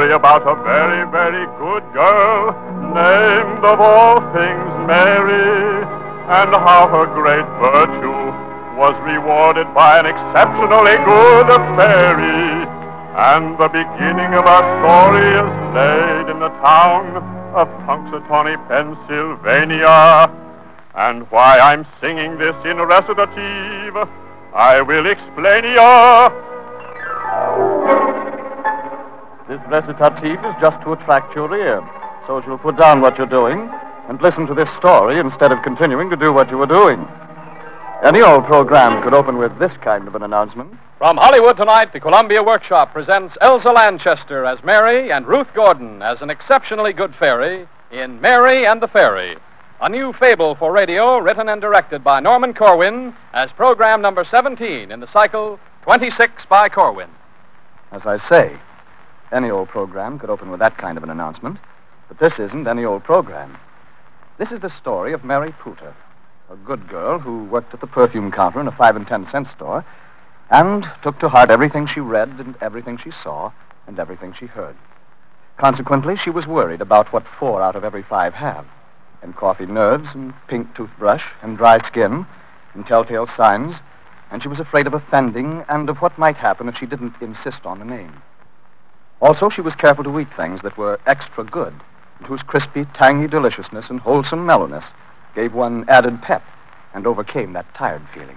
story about a very, very good girl named of all things Mary, and how her great virtue was rewarded by an exceptionally good fairy. And the beginning of our story is laid in the town of Punxsutawney, Pennsylvania. And why I'm singing this in recitative, I will explain ya. This recitative is just to attract your ear, so you'll put down what you're doing and listen to this story instead of continuing to do what you were doing. Any old program could open with this kind of an announcement. From Hollywood tonight, the Columbia Workshop presents Elsa Lanchester as Mary and Ruth Gordon as an exceptionally good fairy in Mary and the Fairy, a new fable for radio written and directed by Norman Corwin as program number 17 in the cycle 26 by Corwin. As I say, any old program could open with that kind of an announcement, but this isn't any old program. This is the story of Mary Pooter, a good girl who worked at the perfume counter in a 5 and 10 cent store and took to heart everything she read and everything she saw and everything she heard. Consequently, she was worried about what 4 out of every 5 have, and coffee nerves and pink toothbrush and dry skin and telltale signs, and she was afraid of offending and of what might happen if she didn't insist on a name. Also, she was careful to eat things that were extra good and whose crispy, tangy deliciousness and wholesome mellowness gave one added pep and overcame that tired feeling.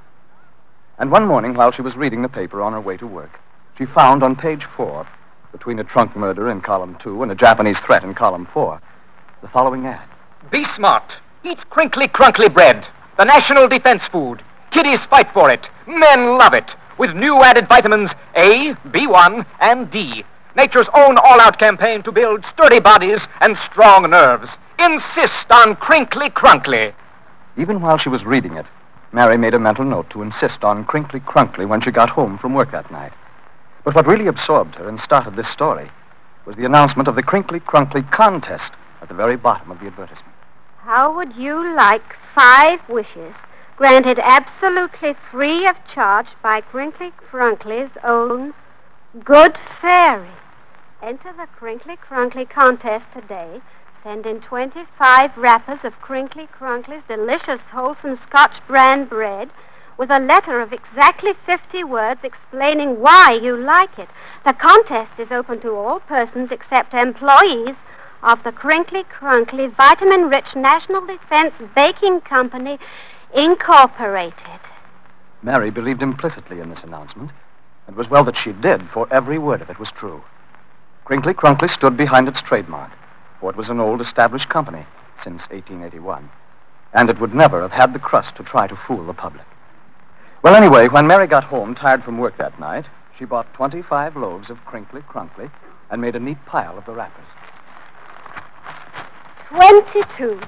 And one morning, while she was reading the paper on her way to work, she found on page 4, between a trunk murder in column 2 and a Japanese threat in column 4, the following ad. Be smart. Eat crinkly crunkly bread, the national defense food. Kiddies fight for it. Men love it. With new added vitamins A, B1, and D. Nature's own all-out campaign to build sturdy bodies and strong nerves. Insist on crinkly crunkly. Even while she was reading it, Mary made a mental note to insist on crinkly crunkly when she got home from work that night. But what really absorbed her and started this story was the announcement of the crinkly crunkly contest at the very bottom of the advertisement. How would you like 5 wishes granted absolutely free of charge by Crinkly Crunkly's own Good Fairy? Enter the Crinkly Crunkly contest today. Send in 25 wrappers of Crinkly Crunkly's delicious, wholesome Scotch brand bread with a letter of exactly 50 words explaining why you like it. The contest is open to all persons except employees of the Crinkly Crunkly Vitamin-Rich National Defense Baking Company, Incorporated. Mary believed implicitly in this announcement. It was well that she did, for every word of it was true. Crinkly Crunkly stood behind its trademark, for it was an old established company since 1881, and it would never have had the crust to try to fool the public. Well, anyway, when Mary got home tired from work that night, she bought 25 loaves of Crinkly Crunkly and made a neat pile of the wrappers. 22.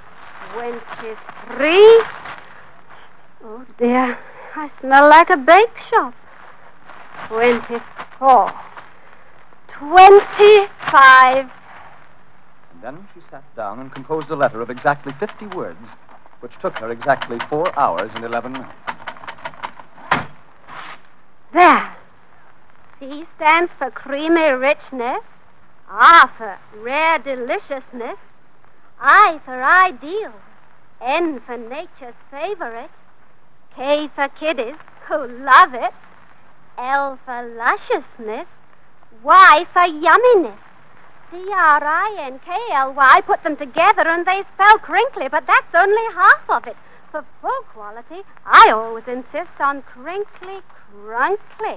23. Oh, dear. I smell like a bake shop. 24. 25. And then she sat down and composed a letter of exactly 50 words, which took her exactly 4 hours and 11 minutes. There. C stands for creamy richness. R for rare deliciousness. I for ideal. N for nature's favorite. K for kiddies who love it. L for lusciousness. Y for yumminess. Crinkly. Put them together and they spell crinkly, but that's only half of it. For full quality, I always insist on crinkly crunkly.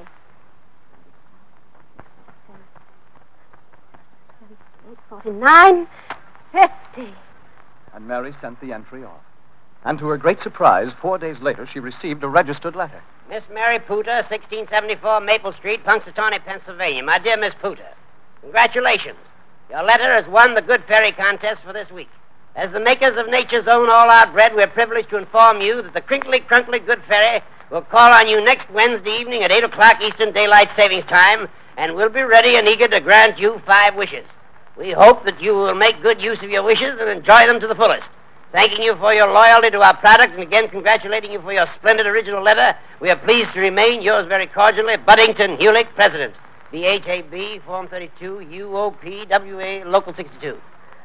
49, 50. And Mary sent the entry off. And to her great surprise, 4 days later, she received a registered letter. Miss Mary Pooter, 1674 Maple Street, Punxsutawney, Pennsylvania. My dear Miss Pooter, congratulations. Your letter has won the Good Fairy contest for this week. As the makers of nature's own all-out bread, we're privileged to inform you that the Crinkly Crunkly Good Fairy will call on you next Wednesday evening at 8 o'clock Eastern Daylight Savings Time, and we'll be ready and eager to grant you 5 wishes. We hope that you will make good use of your wishes and enjoy them to the fullest. Thanking you for your loyalty to our product and again congratulating you for your splendid original letter, we are pleased to remain yours very cordially, Buddington Hewlett, President. VHAB, Form 32, UOPWA, Local 62.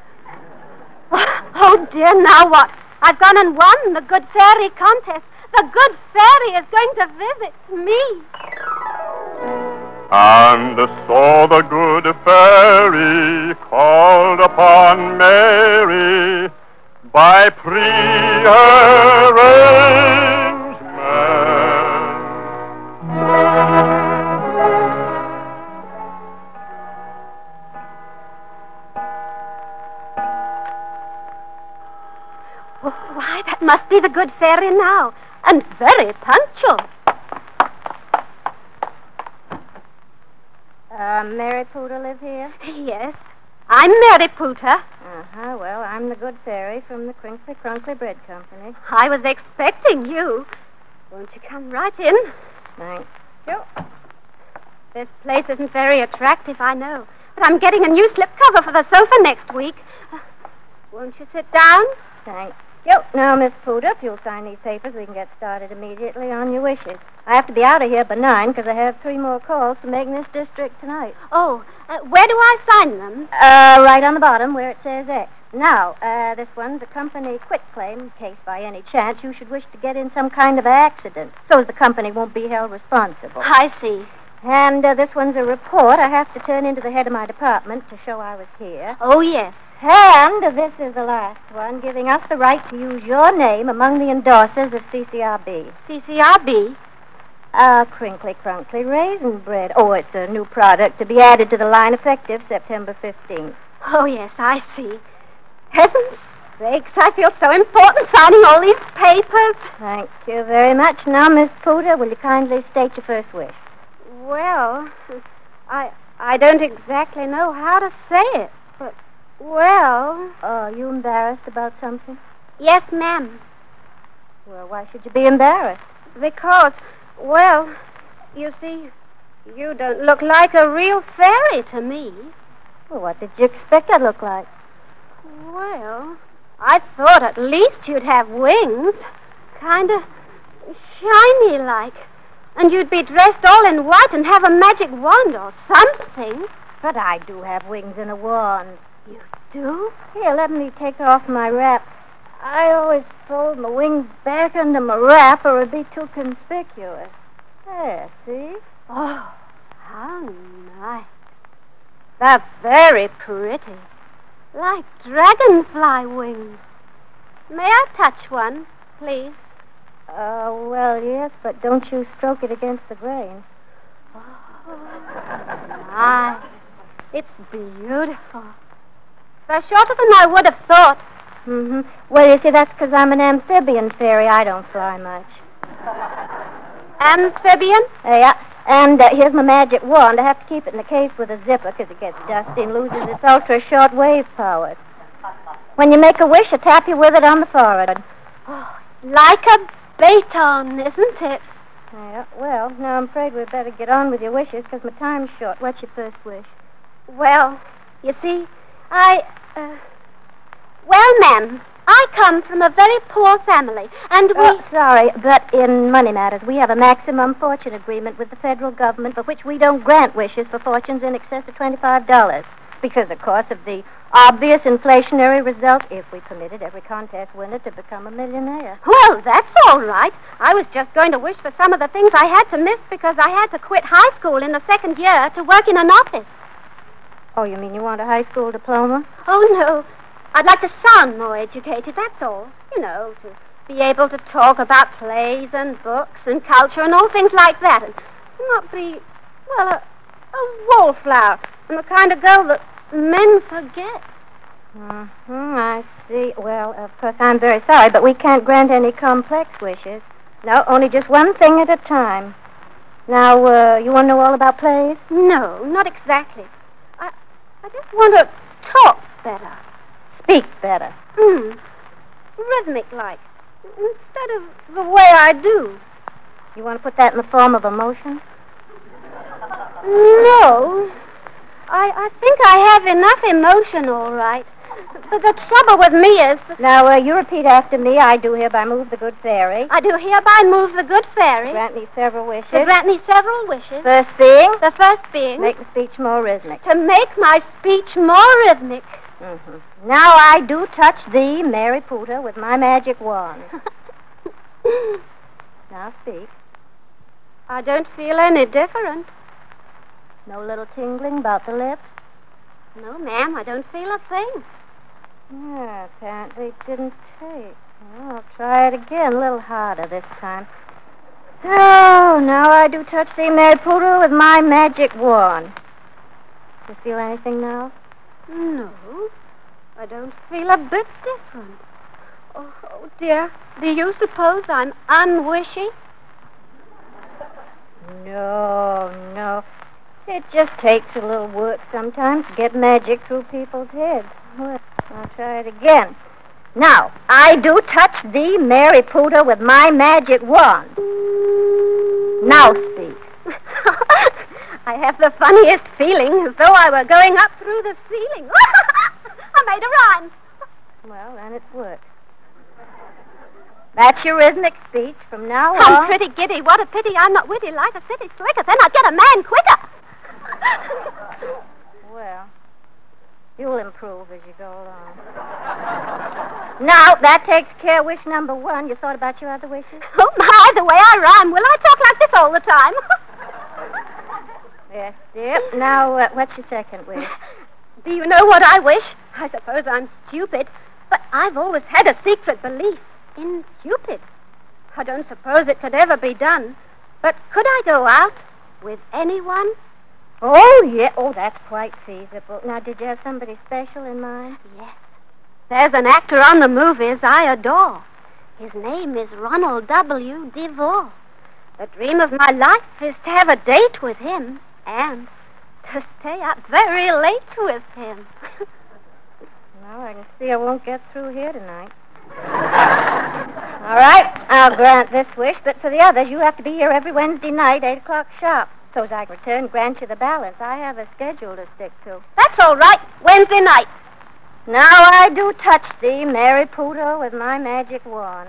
Oh, dear, now what? I've gone and won the Good Fairy contest. The Good Fairy is going to visit me. And so the good fairy called upon Mary by pre-arrangement. Oh, why, that must be the Good Fairy now, and very punctual. Mary Pooter live here? Yes, I'm Mary Pooter. Uh-huh, well, I'm the Good Fairy from the Crinkly Crunkly Bread Company. I was expecting you. Won't you come right in? Thank you. This place isn't very attractive, I know, but I'm getting a new slipcover for the sofa next week. Won't you sit down? Thank you. Now, Miss Pooter, if you'll sign these papers, we can get started immediately on your wishes. I have to be out of here by 9 because I have 3 more calls to make in this district tonight. Oh, where do I sign them? Right on the bottom where it says X. Now, this one's a company quitclaim in case by any chance you should wish to get in some kind of accident, so as the company won't be held responsible. I see. And this one's a report I have to turn into the head of my department to show I was here. Oh, yes. And this is the last one, giving us the right to use your name among the endorsers of CCRB. CCRB? Crinkly Crunkly Raisin Bread. Oh, it's a new product to be added to the line effective September 15th. Oh, yes, I see. Heaven's sakes, I feel so important signing all these papers. Thank you very much. Now, Miss Pooter, will you kindly state your first wish? Well, I don't exactly know how to say it, but, well... Oh, are you embarrassed about something? Yes, ma'am. Well, why should you be embarrassed? Because, well, you see, you don't look like a real fairy to me. Well, what did you expect I'd look like? Well, I thought at least you'd have wings. Kind of shiny-like. And you'd be dressed all in white and have a magic wand or something. But I do have wings and a wand. You do? Here, let me take off my wrap. I always fold my wings back under my wrap or it'd be too conspicuous. There, see? Oh, how nice. They're very pretty. Like dragonfly wings. May I touch one, please? Well, yes, but don't you stroke it against the grain. Oh, nice. It's beautiful. They're shorter than I would have thought. Mm-hmm. Well, you see, that's because I'm an amphibian fairy. I don't fly much. Amphibian? Yeah. And here's my magic wand. I have to keep it in the case with a zipper because it gets dusty and loses its ultra-short wave power. When you make a wish, you tap you with it on the forehead. Oh, like a baton, isn't it? Yeah, well, now I'm afraid we'd better get on with your wishes because my time's short. What's your first wish? Well, you see, well, ma'am, I come from a very poor family, and we... Sorry, but in money matters, we have a maximum fortune agreement with the federal government for which we don't grant wishes for fortunes in excess of $25. Because, of course, of the obvious inflationary result if we permitted every contest winner to become a millionaire. Well, that's all right. I was just going to wish for some of the things I had to miss because I had to quit high school in the second year to work in an office. Oh, you mean you want a high school diploma? Oh, no. I'd like to sound more educated, that's all. You know, to be able to talk about plays and books and culture and all things like that. And not be, well, a wallflower and the kind of girl that men forget. I see. Well, of course, I'm very sorry, but we can't grant any complex wishes. No, only just one thing at a time. Now, you want to know all about plays? No, not exactly. I just want to talk better. Speak better. Rhythmic-like. Instead of the way I do. You want to put that in the form of emotion? No. I think I have enough emotion, all right. But the trouble with me is... Now, you repeat after me. I do hereby move the good fairy. I do hereby move the good fairy. Grant me several wishes. To grant me several wishes. First being? The first being... Make the speech more rhythmic. To make my speech more rhythmic. Mm-hmm. Now I do touch thee, Mary Pooter, with my magic wand. Now speak. I don't feel any different. No little tingling about the lips? No, ma'am, I don't feel a thing. Yeah, apparently it didn't take. Well, I'll try it again, a little harder this time. Oh, now I do touch thee, Mary Pooter, with my magic wand. Do you feel anything now? No, I don't feel a bit different. Oh, dear, do you suppose I'm unwishy? No. It just takes a little work sometimes to get magic through people's heads. Well, I'll try it again. Now, I do touch thee, Mary Pooter, with my magic wand. Now speak. I have the funniest feeling, as though I were going up through the ceiling. I made a rhyme. Well, then it's worked. That's your rhythmic speech from now on. I'm pretty giddy. What a pity I'm not witty like a city slicker. Then I'd get a man quicker. Well, you'll improve as you go along. Now, that takes care of wish number one. You thought about your other wishes? Oh, my, the way I rhyme. Will I talk like this all the time? Yes, dear. Now, what's your second wish? Do you know what I wish? I suppose I'm stupid, but I've always had a secret belief in Cupid. I don't suppose it could ever be done, but could I go out with anyone? Oh, yeah. Oh, that's quite feasible. Now, did you have somebody special in mind? Yes. There's an actor on the movies I adore. His name is Ronald W. DeVore. The dream of my life is to have a date with him and to stay up very late with him. Well, I can see I won't get through here tonight. All right, I'll grant this wish, but for the others, you have to be here every Wednesday night, 8 o'clock sharp. So as I return, grant you the balance. I have a schedule to stick to. That's all right. Wednesday night. Now I do touch thee, Mary Pooter, with my magic wand.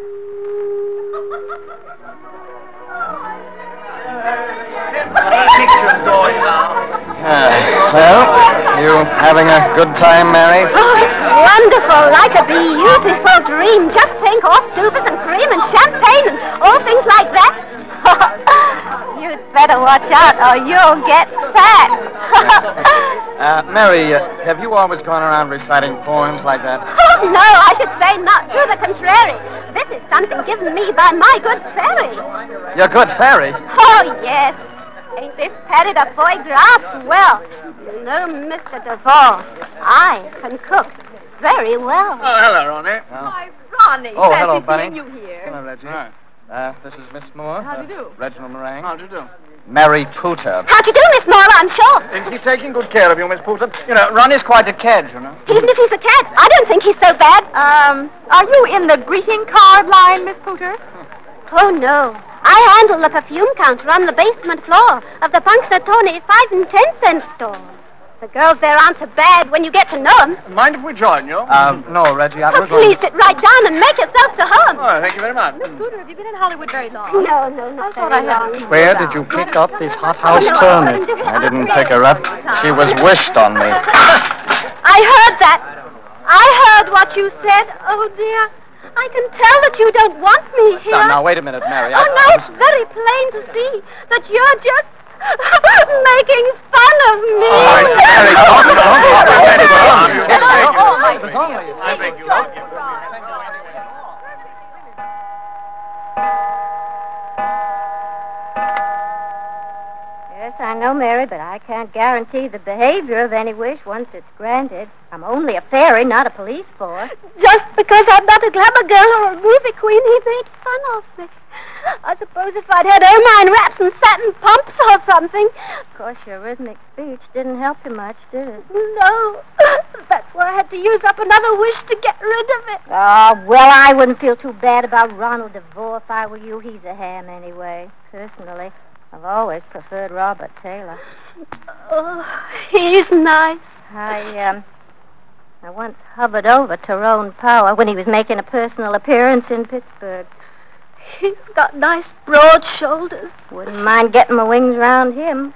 Well, you having a good time, Mary? Oh, it's wonderful. Like a beautiful dream. Just think, horse stoopers and cream and champagne and all things like that. You'd better watch out or you'll get fat. Mary, have you always gone around reciting poems like that? Oh, no, I should say not. To the contrary. This is something given me by my good fairy. Your good fairy? Oh, yes. Ain't this patted a foie gras? Well, you know, Mr. DeVore, I can cook very well. Oh, hello, Ronnie. Why, Ronnie. Oh, fancy hello, Bunny. seeing you here. Hello, Reggie. Hi. This is Miss Moore. How do you do? Reginald Meringue. How'd you do? Mary Pooter. How'd you do, Miss Moore, I'm sure. Isn't he taking good care of you, Miss Pooter? You know, Ronnie's quite a cad, you know. Even if he's a cat, I don't think he's so bad. Are you in the greeting card line, Miss Pooter? Oh, no. I handle the perfume counter on the basement floor of the Punxsutawney 5 and 10 cent store. The girls there aren't so bad when you get to know them. Mind if we join you? No, Reggie, Oh, we're please going... sit right down and make yourself to home. Oh, thank you very much. Miss Pooter, have you been in Hollywood very long? No, not thought very I had long. to- Where did you pick up this hothouse Oh, no, turnip? I I didn't pick her up. She was wished on me. I heard that. I heard what you said. Oh, dear. I can tell that you don't want me here. Now, wait a minute, Mary. Oh, no, it's very plain to see that you're just making fun of me. All right, Mary, I beg you. Yes, I know, Mary, but I can't guarantee the behavior of any wish once it's granted. I'm only a fairy, not a police force. Just because I'm not a glamour girl or a movie queen, he made fun of me. I suppose if I'd had ermine wraps and satin pumps or something. Of course, your rhythmic speech didn't help you much, did it? No. That's why I had to use up another wish to get rid of it. Oh, well, I wouldn't feel too bad about Ronald DeVore if I were you. He's a ham anyway. Personally, I've always preferred Robert Taylor. Oh, he's nice. I once hovered over Tyrone Power when he was making a personal appearance in Pittsburgh. He's got nice broad shoulders. Wouldn't mind getting my wings round him.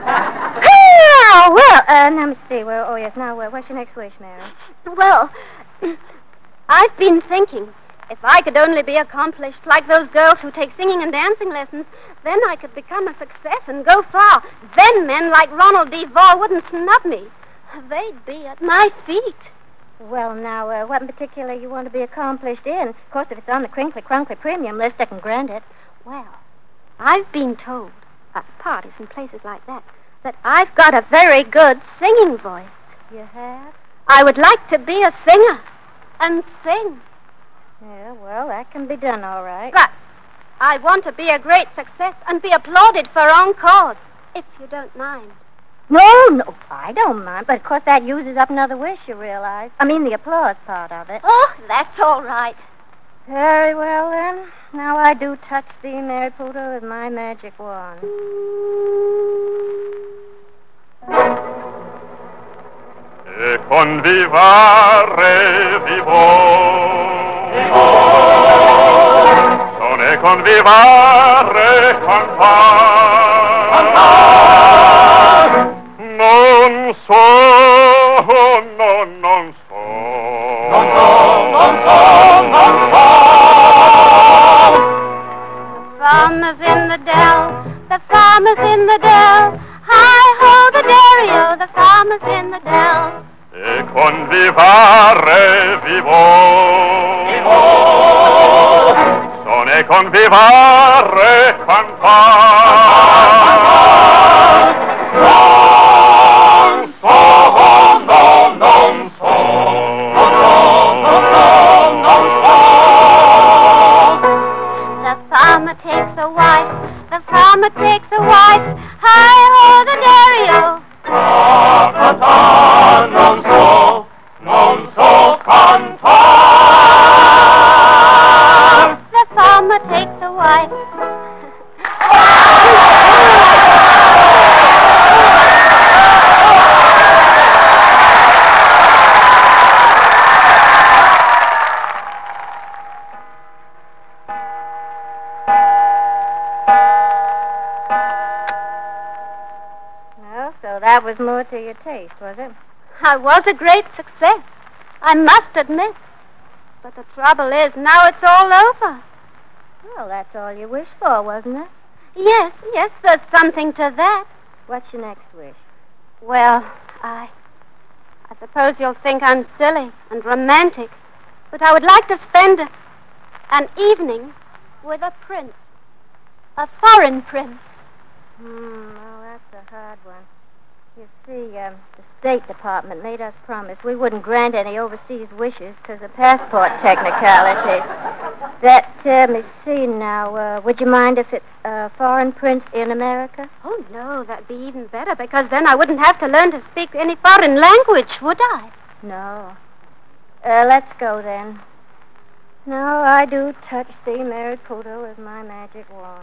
Let me see. Well, yes, now, what's your next wish, Mary? Well, I've been thinking, if I could only be accomplished like those girls who take singing and dancing lessons, then I could become a success and go far. Then men like Ronald D. Vall wouldn't snub me. They'd be at my feet. Well, now, what in particular you want to be accomplished in? Of course, if it's on the Crinkly Crunkly Premium list, I can grant it. Well, I've been told at parties and places like that I've got a very good singing voice. You have? I would like to be a singer and sing. Yeah, well, that can be done all right. But I want to be a great success and be applauded for on cause, if you don't mind. No, I don't mind. But, of course, that uses up another wish, you realize. I mean, the applause part of it. Oh, that's all right. Very well, then. Now I do touch thee, Mary Poodle, with my magic wand. E convivare vivo, non è convivare cantar, non so, non so. Farmers in the dell, the farmers in the dell. Hi-ho, the dairy-o, the farmers in the dell. E convivare vivo, non è convivare cantar, non so, non so. The farmer takes a wife, the farmer takes a wife. Hi-ho, the dairy-o. Non so cantar. The farmer takes a wife. Well, so that was more to your taste, was it? I was a great success, I must admit. But the trouble is, now it's all over. Well, that's all you wished for, wasn't it? Yes, there's something to that. What's your next wish? Well, I suppose you'll think I'm silly and romantic, but I would like to spend an evening with a prince. A foreign prince. Well, that's a hard one. You see, the State Department made us promise we wouldn't grant any overseas wishes because of passport technicalities. Let me see now. Would you mind if it's a foreign prince in America? Oh, no, that'd be even better, because then I wouldn't have to learn to speak any foreign language, would I? No. Let's go, then. Now I do touch thee, Mary Poodle, with my magic wand.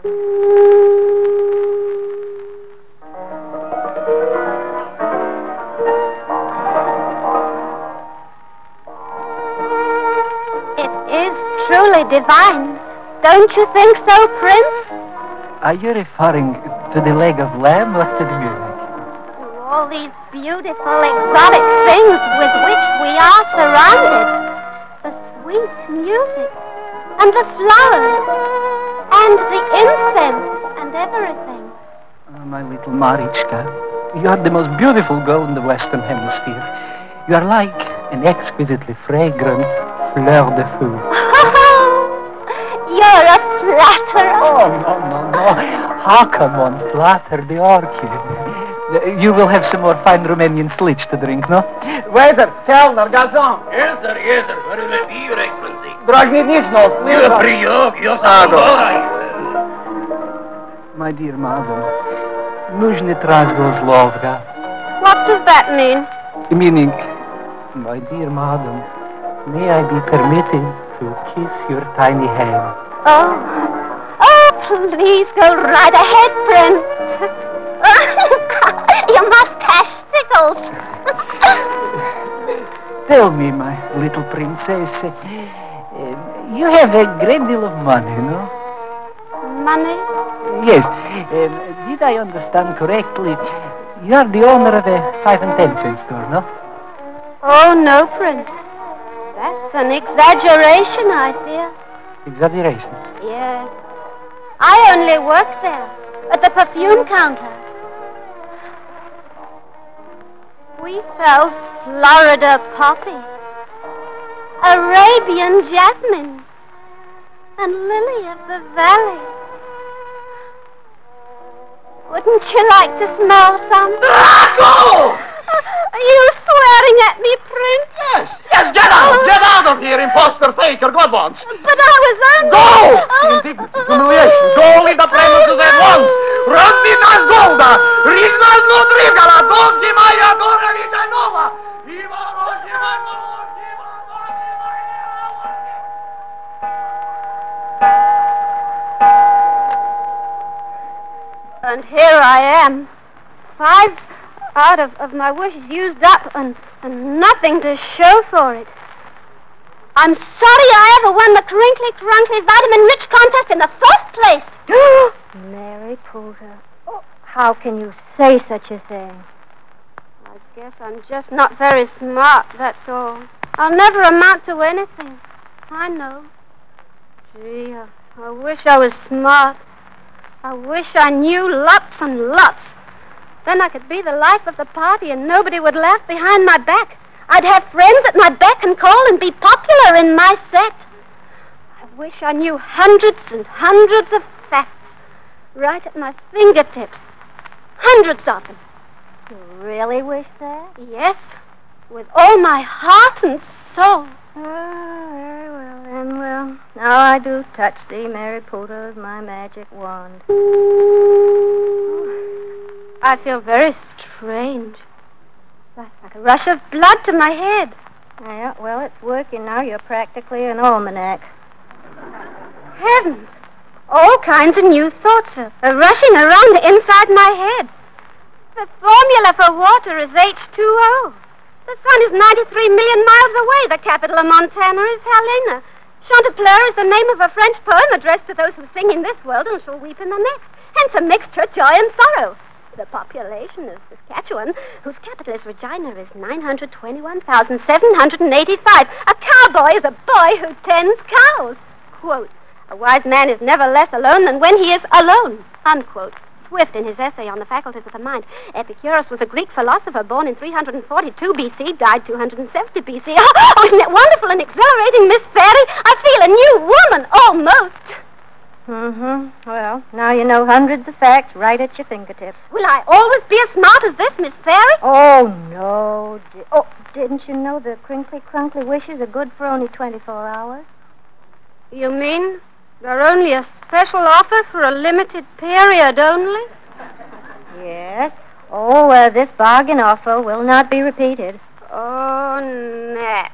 It is truly divine. Don't you think so, Prince? Are you referring to the leg of lamb or to the music? To all these beautiful, exotic things with which we are surrounded. The sweet music, and the flowers, and the incense, and everything. Oh, my little Marichka, you are the most beautiful girl in the Western Hemisphere. You are like an exquisitely fragrant fleur de feu. You're a flatterer. Oh, no. How come one flatter the orchid? You will have some more fine Romanian slitch to drink, no? Waiter, Kellner, garçon. Yes, sir. What will it be, Your Excellency? Dragnichnos, My dear madam, нужно разговор. What does that mean? Meaning, my dear madam, may I be permitted to kiss your tiny hand? Oh, please go right ahead, Prince. Your mustache tickles. Tell me, my little princess, you have a great deal of money, no? Money? Yes. Did I understand correctly? You are the owner of a 5 and 10 cent store, no? Oh, no, Prince. That's an exaggeration, I fear. Exaggeration? Yes. I only work there, at the perfume counter. We sell Florida poppy, Arabian jasmine, and lily of the valley. Wouldn't you like to smell some? Go! Are you swearing at me, Prince? Yes, get out! Get out of here, imposter, faker, God wants! But I was under... Go! Indignity, humiliation, go leave the premises at once! Razvitas golda! Riznas nutrigala! Dolgi Maya Dora Vita Nova! Viva Rosima And here I am. 5 out of my wishes used up and nothing to show for it. I'm sorry I ever won the Crinkly Crunkly Vitamin Rich contest in the first place. Mary Poulter, how can you say such a thing? I guess I'm just not very smart, that's all. I'll never amount to anything. I know. Gee, I wish I was smart. I wish I knew lots and lots. Then I could be the life of the party and nobody would laugh behind my back. I'd have friends at my beck and call and be popular in my set. I wish I knew hundreds and hundreds of facts right at my fingertips. Hundreds of them. You really wish that? Yes, with all my heart and soul. Oh, very well, then. Well, now I do touch thee, Mary Poulter, with my magic wand. I feel very strange. Like a rush of blood to my head. Yeah, well, it's working now. You're practically an almanac. Heavens! All kinds of new thoughts are rushing around inside my head. The formula for water is H2O. The sun is 93 million miles away. The capital of Montana is Helena. Chanticleer is the name of a French poem addressed to those who sing in this world and shall weep in the next. Hence a mixture, joy and sorrow. The population of Saskatchewan, whose capital is Regina, is 921,785. A cowboy is a boy who tends cows. Quote, a wise man is never less alone than when he is alone. Unquote. Swift in his essay on the faculties of the mind. Epicurus was a Greek philosopher born in 342 B.C., died 270 B.C. Oh, isn't it wonderful and exhilarating, Miss Fairy? I feel a new woman, almost. Well, now you know hundreds of facts right at your fingertips. Will I always be as smart as this, Miss Fairy? Oh, no. Didn't you know the Crinkly Crunkly wishes are good for only 24 hours? You mean they're only a special offer for a limited period only? Yes. Oh, this bargain offer will not be repeated. Oh, Nat.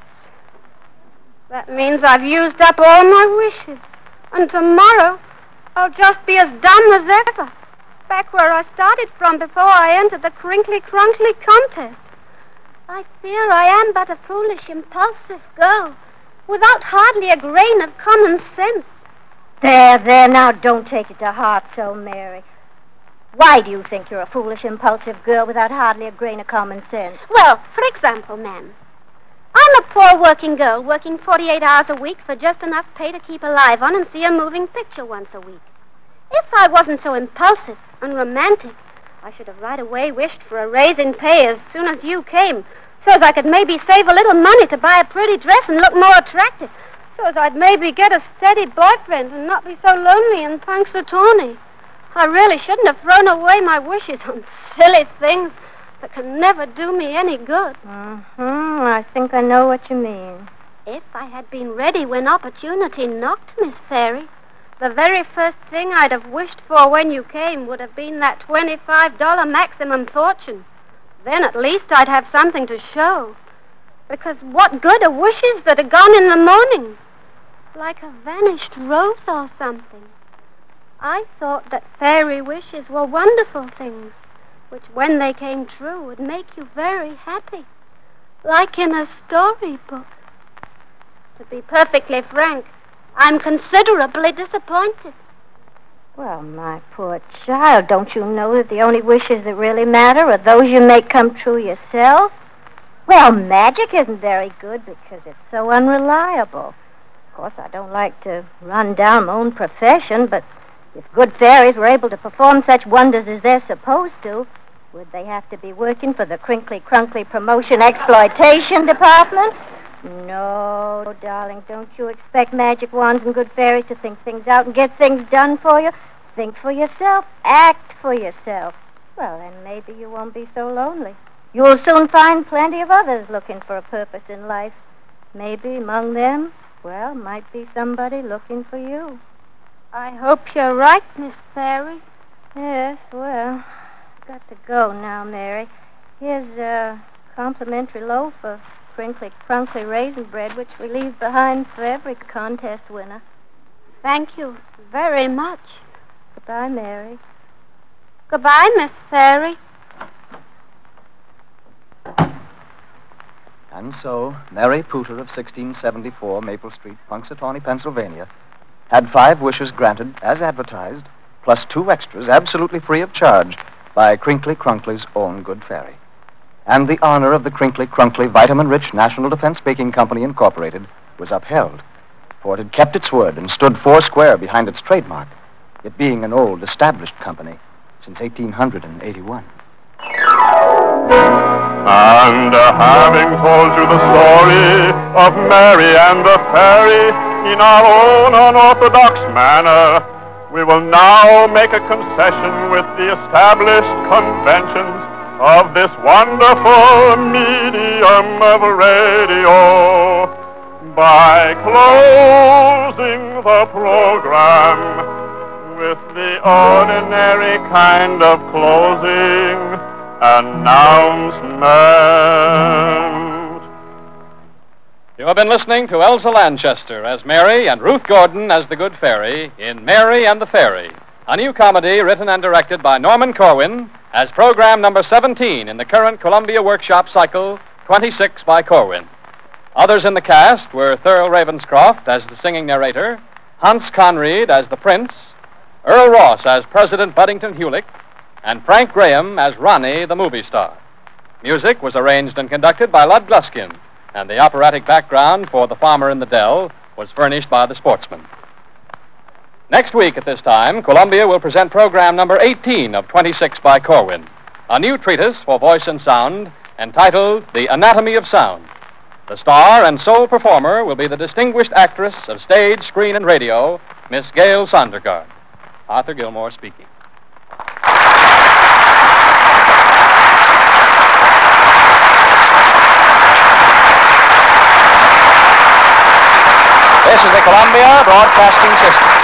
That means I've used up all my wishes. And tomorrow, I'll just be as dumb as ever. Back where I started from before I entered the Crinkly Crunkly contest. I fear I am but a foolish, impulsive girl, without hardly a grain of common sense. There, now don't take it to heart so, Mary. Why do you think you're a foolish, impulsive girl without hardly a grain of common sense? Well, for example, ma'am, I'm a poor working girl working 48 hours a week for just enough pay to keep alive on and see a moving picture once a week. If I wasn't so impulsive and romantic, I should have right away wished for a raise in pay as soon as you came, so as I could maybe save a little money to buy a pretty dress and look more attractive, so as I'd maybe get a steady boyfriend and not be so lonely in Punxsutawney. I really shouldn't have thrown away my wishes on silly things that can never do me any good. I think I know what you mean. If I had been ready when opportunity knocked, Miss Fairy, the very first thing I'd have wished for when you came would have been that $25 maximum fortune. Then at least I'd have something to show. Because what good are wishes that are gone in the morning? Like a vanished rose or something. I thought that fairy wishes were wonderful things, which when they came true would make you very happy. Like in a storybook. To be perfectly frank, I'm considerably disappointed. Well, my poor child, don't you know that the only wishes that really matter are those you make come true yourself? Well, magic isn't very good because it's so unreliable. Of course, I don't like to run down my own profession, but if good fairies were able to perform such wonders as they're supposed to, would they have to be working for the Crinkly Crunkly Promotion Exploitation Department? No, darling, don't you expect magic wands and good fairies to think things out and get things done for you. Think for yourself. Act for yourself. Well, then maybe you won't be so lonely. You'll soon find plenty of others looking for a purpose in life. Maybe among them, well, might be somebody looking for you. I hope you're right, Miss Fairy. Yes, well, got to go now, Mary. Here's a complimentary loaf of Crinkly Crunkly raisin bread, which we leave behind for every contest winner. Thank you very much. Goodbye, Mary. Goodbye, Miss Fairy. And so, Mary Pooter of 1674 Maple Street, Punxsutawney, Pennsylvania, had 5 wishes granted, as advertised, plus 2 extras, absolutely free of charge, by Crinkly Crunkly's own good fairy. And the honor of the Crinkly Crunkly Vitamin-Rich National Defense Baking Company, Incorporated, was upheld, for it had kept its word and stood 4 square behind its trademark, it being an old, established company since 1881. And having told you the story of Mary and the fairy in our own unorthodox manner, we will now make a concession with the established conventions of this wonderful medium of radio by closing the program with the ordinary kind of closing announcement. You have been listening to Elsa Lanchester as Mary and Ruth Gordon as the Good Fairy in Mary and the Fairy, a new comedy written and directed by Norman Corwin as program number 17 in the current Columbia Workshop cycle, 26 by Corwin. Others in the cast were Thurl Ravenscroft as the singing narrator, Hans Conried as the Prince, Earl Ross as President Buddington Hewlick, and Frank Graham as Ronnie, the movie star. Music was arranged and conducted by Lud Gluskin, and the operatic background for The Farmer in the Dell was furnished by The Sportsman. Next week at this time, Columbia will present program number 18 of 26 by Corwin, a new treatise for voice and sound entitled The Anatomy of Sound. The star and sole performer will be the distinguished actress of stage, screen, and radio, Miss Gail Sondergaard. Arthur Gilmore speaking. This is the Columbia Broadcasting System.